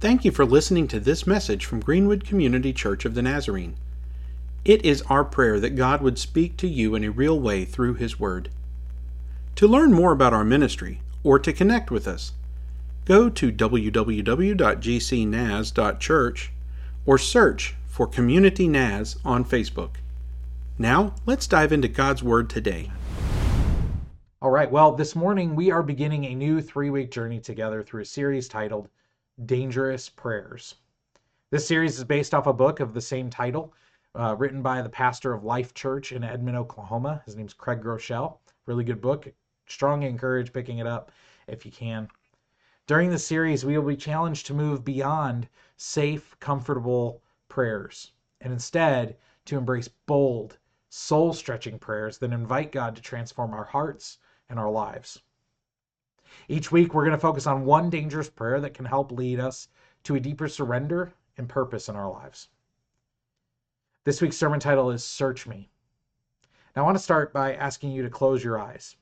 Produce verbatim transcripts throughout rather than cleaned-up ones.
Thank you for listening to this message from Greenwood Community Church of the Nazarene. It is our prayer that God would speak to you in a real way through His Word. To learn more about our ministry or to connect with us, go to w w w dot g c naz dot church or search for Community Naz on Facebook. Now, let's dive into God's Word today. All right, well, this morning we are beginning a new three-week journey together through a series titled Dangerous Prayers. This series is based off a book of the same title, uh, written by the pastor of Life Church in Edmond, Oklahoma. His name's Craig Groeschel. Really good book. Strongly encourage picking it up if you can. During this series, we will be challenged to move beyond safe, comfortable prayers, and instead to embrace bold, soul-stretching prayers that invite God to transform our hearts and our lives. Each week, we're going to focus on one dangerous prayer that can help lead us to a deeper surrender and purpose in our lives. This week's sermon title is Search Me. Now, I want to start by asking you to close your eyes.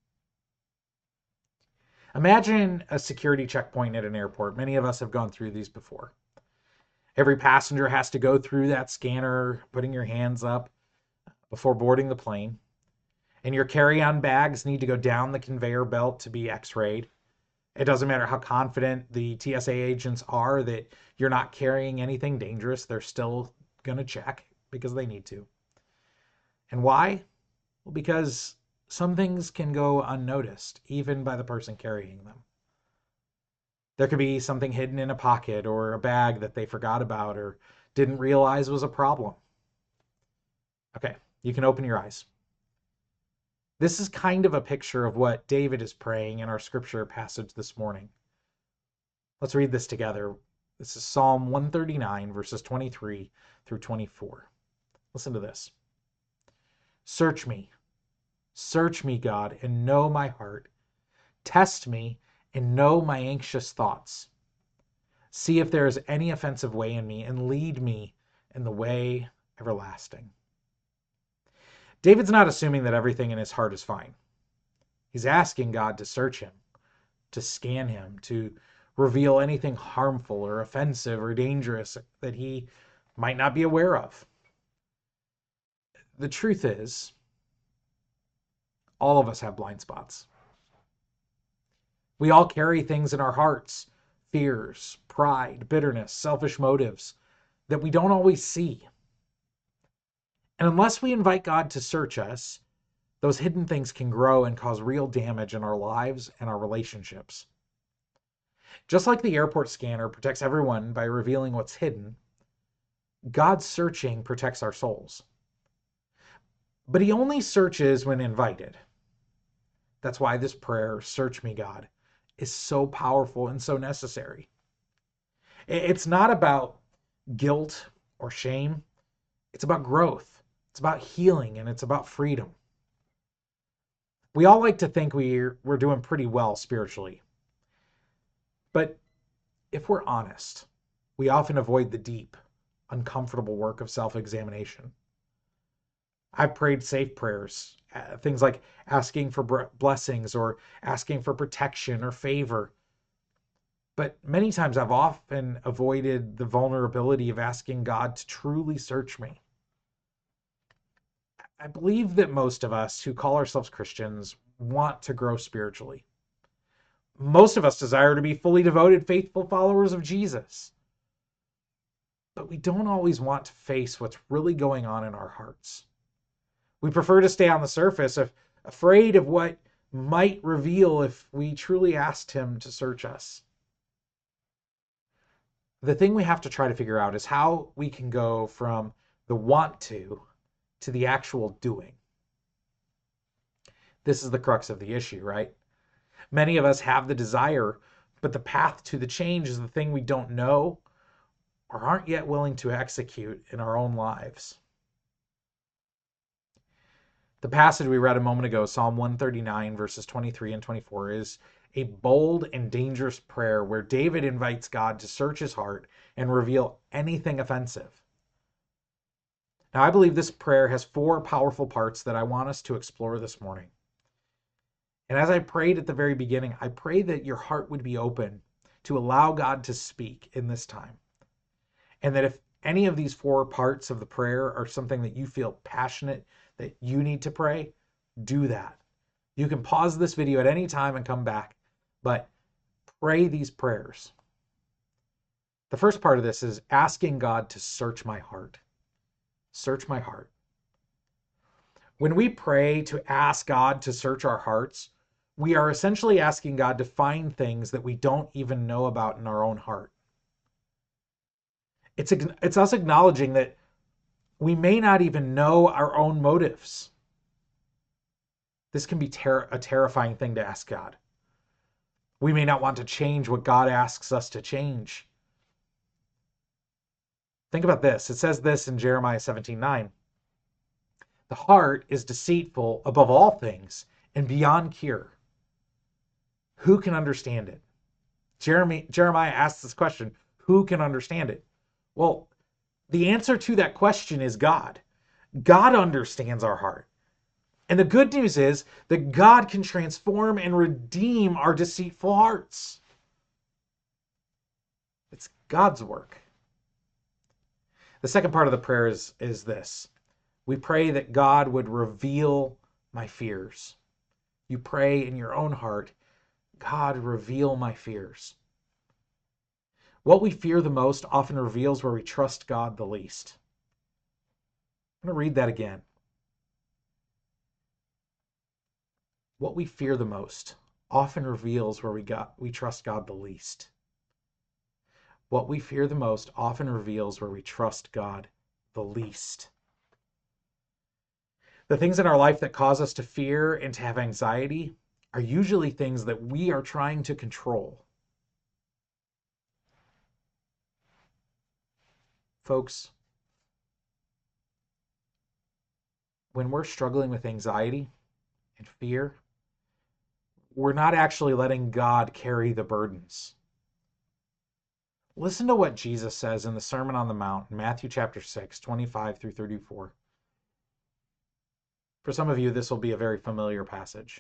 Imagine a security checkpoint at an airport. Many of us have gone through these before. Every passenger has to go through that scanner, putting your hands up before boarding the plane. And your carry-on bags need to go down the conveyor belt to be x-rayed. It doesn't matter how confident the T S A agents are that you're not carrying anything dangerous. They're still going to check because they need to. And why? Well, because some things can go unnoticed, even by the person carrying them. There could be something hidden in a pocket or a bag that they forgot about or didn't realize was a problem. Okay, you can open your eyes. This is kind of a picture of what David is praying in our scripture passage this morning. Let's read this together. This is Psalm one thirty-nine, verses twenty-three through twenty-four. Listen to this. Search me, search me, God, and know my heart. Test me and know my anxious thoughts. See if there is any offensive way in me, and lead me in the way everlasting. David's not assuming that everything in his heart is fine. He's asking God to search him, to scan him, to reveal anything harmful or offensive or dangerous that he might not be aware of. The truth is, all of us have blind spots. We all carry things in our hearts, fears, pride, bitterness, selfish motives that we don't always see. And unless we invite God to search us, those hidden things can grow and cause real damage in our lives and our relationships. Just like the airport scanner protects everyone by revealing what's hidden, God's searching protects our souls. But He only searches when invited. That's why this prayer, Search Me, God, is so powerful and so necessary. It's not about guilt or shame. It's about growth. It's about healing, and it's about freedom. We all like to think we're, we're doing pretty well spiritually. But if we're honest, we often avoid the deep, uncomfortable work of self-examination. I've prayed safe prayers, uh, things like asking for blessings or asking for protection or favor. But many times I've often avoided the vulnerability of asking God to truly search me. I believe that most of us who call ourselves Christians want to grow spiritually. Most of us desire to be fully devoted, faithful followers of Jesus. But we don't always want to face what's really going on in our hearts. We prefer to stay on the surface, afraid of what might reveal if we truly asked Him to search us. The thing we have to try to figure out is how we can go from the want to to the actual doing. This is the crux of the issue, right? Many of us have the desire, but the path to the change is the thing we don't know or aren't yet willing to execute in our own lives. The passage we read a moment ago, Psalm one thirty-nine, verses twenty-three and twenty-four, is a bold and dangerous prayer where David invites God to search his heart and reveal anything offensive. Now, I believe this prayer has four powerful parts that I want us to explore this morning. And as I prayed at the very beginning, I pray that your heart would be open to allow God to speak in this time. And that if any of these four parts of the prayer are something that you feel passionate that you need to pray, do that. You can pause this video at any time and come back, but pray these prayers. The first part of this is asking God to search my heart. Search my heart. When we pray to ask God to search our hearts, we are essentially asking God to find things that we don't even know about in our own heart. It's, it's us acknowledging that we may not even know our own motives. This can be ter- a terrifying thing to ask God. We may not want to change what God asks us to change. Think about this. It says this in Jeremiah seventeen nine. The heart is deceitful above all things and beyond cure. Who can understand it? Jeremy, Jeremiah asks this question, who can understand it? Well, the answer to that question is God. God understands our heart. And the good news is that God can transform and redeem our deceitful hearts. It's God's work. The second part of the prayer is, is this. We pray that God would reveal my fears. You pray in your own heart, God, reveal my fears. What we fear the most often reveals where we trust God the least. I'm going to read that again. What we fear the most often reveals where we got we trust God the least. What we fear the most often reveals where we trust God the least. The things in our life that cause us to fear and to have anxiety are usually things that we are trying to control. Folks, when we're struggling with anxiety and fear, we're not actually letting God carry the burdens. Listen to what Jesus says in the Sermon on the Mount, in Matthew chapter six, twenty-five through thirty-four. For some of you, this will be a very familiar passage.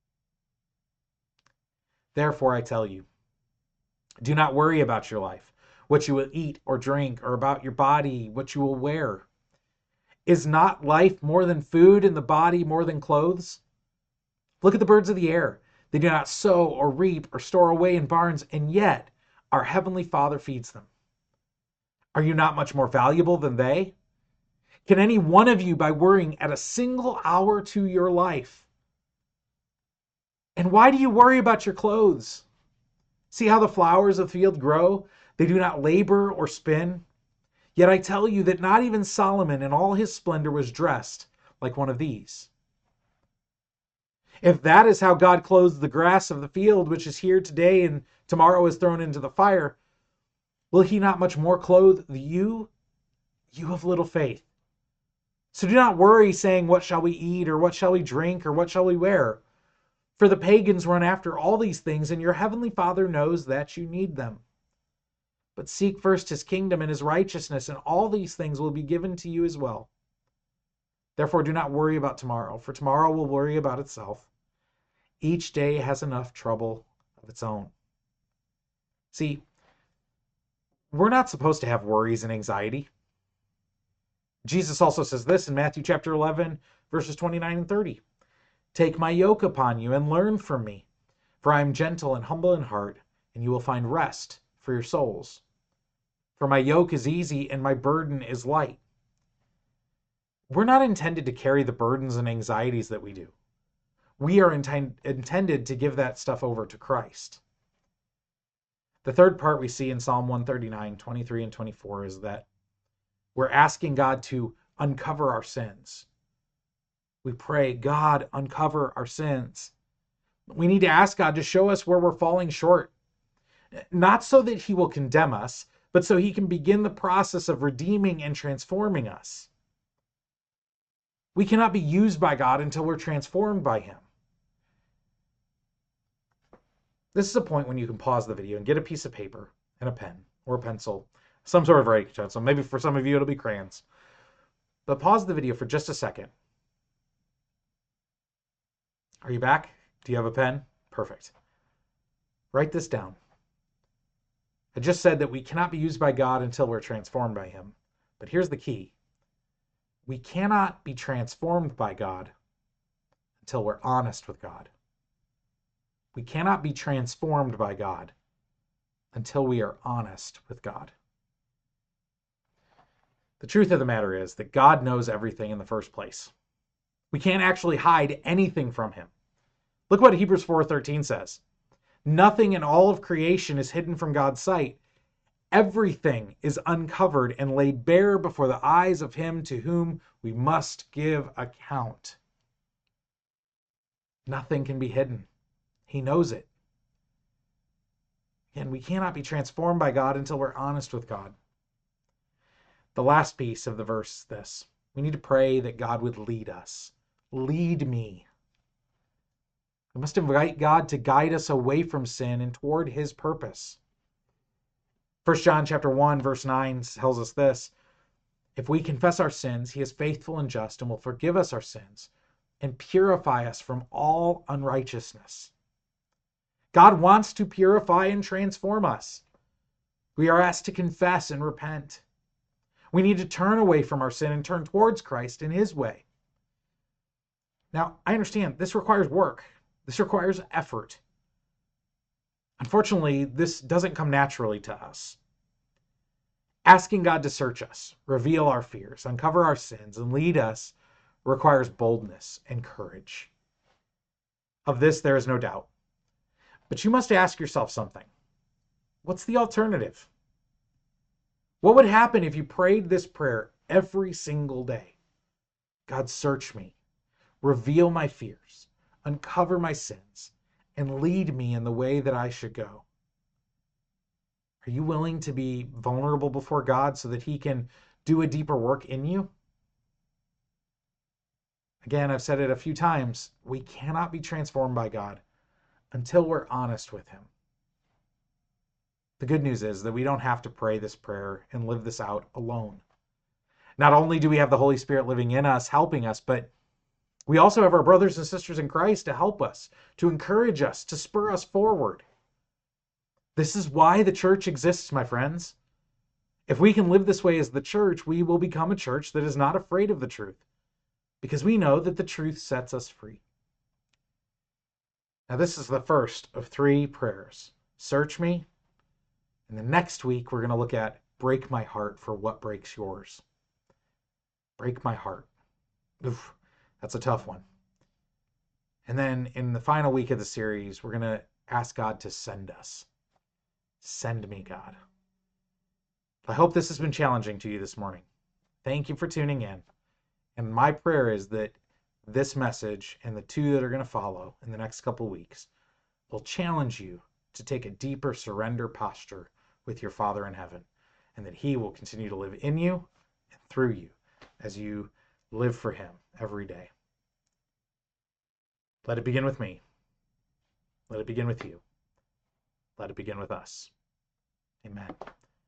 Therefore, I tell you, do not worry about your life, what you will eat or drink, or about your body, what you will wear. Is not life more than food and the body more than clothes? Look at the birds of the air. They do not sow or reap or store away in barns, and yet our heavenly Father feeds them. Are you not much more valuable than they? Can any one of you, by worrying, add a single hour to your life? And why do you worry about your clothes? See how the flowers of the field grow? They do not labor or spin. Yet I tell you that not even Solomon in all his splendor was dressed like one of these. If that is how God clothes the grass of the field, which is here today and tomorrow is thrown into the fire, will he not much more clothe you, you of little faith? So do not worry, saying, what shall we eat, or what shall we drink, or what shall we wear? For the pagans run after all these things, and your heavenly Father knows that you need them. But seek first his kingdom and his righteousness, and all these things will be given to you as well. Therefore do not worry about tomorrow, for tomorrow will worry about itself. Each day has enough trouble of its own. See, we're not supposed to have worries and anxiety. Jesus also says this in Matthew chapter eleven, verses twenty-nine and thirty. Take my yoke upon you and learn from me, for I am gentle and humble in heart, and you will find rest for your souls. For my yoke is easy and my burden is light. We're not intended to carry the burdens and anxieties that we do. We are intend- intended to give that stuff over to Christ. The third part we see in Psalm one thirty-nine, twenty-three and twenty-four is that we're asking God to uncover our sins. We pray, God, uncover our sins. We need to ask God to show us where we're falling short. Not so that he will condemn us, but so he can begin the process of redeeming and transforming us. We cannot be used by God until we're transformed by him. This is a point when you can pause the video and get a piece of paper and a pen or a pencil, some sort of writing utensil. Maybe for some of you it'll be crayons. But pause the video for just a second. Are you back? Do you have a pen? Perfect. Write this down. I just said that we cannot be used by God until we're transformed by him. But here's the key. We cannot be transformed by God until we're honest with God. We cannot be transformed by God until we are honest with God. The truth of the matter is that God knows everything in the first place. We can't actually hide anything from him. Look what Hebrews four thirteen says. Nothing in all of creation is hidden from God's sight. Everything is uncovered and laid bare before the eyes of him to whom we must give account. Nothing can be hidden. He knows it. And we cannot be transformed by God until we're honest with God. The last piece of the verse is this. We need to pray that God would lead us. Lead me. We must invite God to guide us away from sin and toward his purpose. First John chapter one, verse nine tells us this. If we confess our sins, he is faithful and just and will forgive us our sins and purify us from all unrighteousness. God wants to purify and transform us. We are asked to confess and repent. We need to turn away from our sin and turn towards Christ in his way. Now, I understand this requires work. This requires effort. Unfortunately, this doesn't come naturally to us. Asking God to search us, reveal our fears, uncover our sins, and lead us requires boldness and courage. Of this, there is no doubt. But you must ask yourself something. What's the alternative? What would happen if you prayed this prayer every single day? God, search me, reveal my fears, uncover my sins, and lead me in the way that I should go. Are you willing to be vulnerable before God so that he can do a deeper work in you? Again, I've said it a few times. We cannot be transformed by God until we're honest with him. The good news is that we don't have to pray this prayer and live this out alone. Not only do we have the Holy Spirit living in us, helping us, but we also have our brothers and sisters in Christ to help us, to encourage us, to spur us forward. This is why the church exists, my friends. If we can live this way as the church, we will become a church that is not afraid of the truth, because we know that the truth sets us free. Now, this is the first of three prayers. Search me. And the next week, we're going to look at break my heart for what breaks yours. Break my heart. Oof, that's a tough one. And then in the final week of the series, we're going to ask God to send us. Send me, God. I hope this has been challenging to you this morning. Thank you for tuning in. And my prayer is that this message and the two that are going to follow in the next couple weeks will challenge you to take a deeper surrender posture with your Father in heaven, and that he will continue to live in you and through you as you live for him every day. Let it begin with me. Let it begin with you. Let it begin with us. Amen.